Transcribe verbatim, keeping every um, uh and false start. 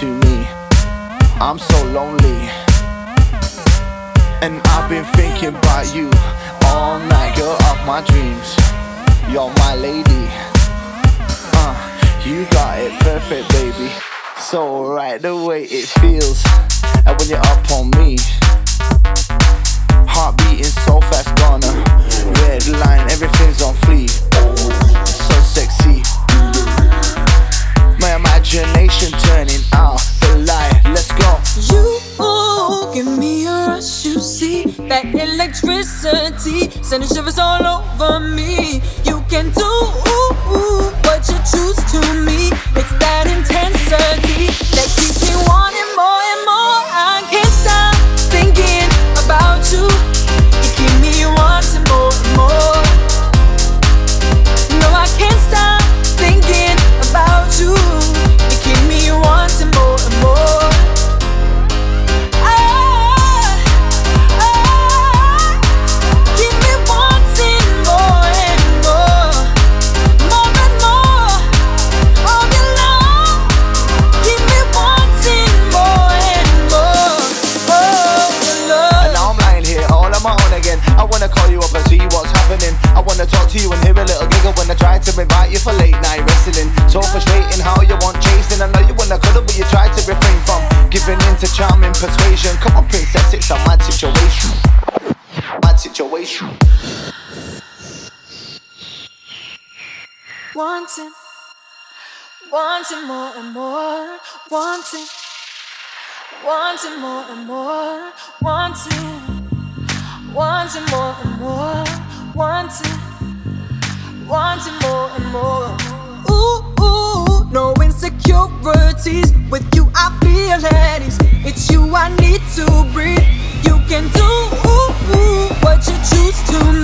to me. I'm so lonely, and I've been thinking about you all night, girl of my dreams. You're my lady, uh, you got it perfect, baby. So right the way it feels, and when you're up on me, heart beating so fast, gonna red line, everything's on fleek. So sexy, my imagination turning out the light. Let's go. You give me a rush, you see that electricity sending shivers all over me. You can do what you choose to me. It's that intensity that keeps me wanting more and more. I can't stop thinking about you. You keep me wanting more and more. No, I can't stop thinking about you. You keep me wanting more and more. I wanna call you up and see what's happening. I wanna talk to you and hear a little giggle when I try to invite you for late night wrestling. So frustrating how you want chasing. I know you wanna cuddle but you try to refrain from giving in to charming persuasion. Come on princess, it's a mad situation. Mad situation. Wanting, wanting more and more. Wanting, wanting more and more. Wanting. Wanting more and more, wanting, wanting more and more. Ooh, ooh, no insecurities. With you I feel at ease. It's you I need to breathe. You can do ooh, ooh, what you choose to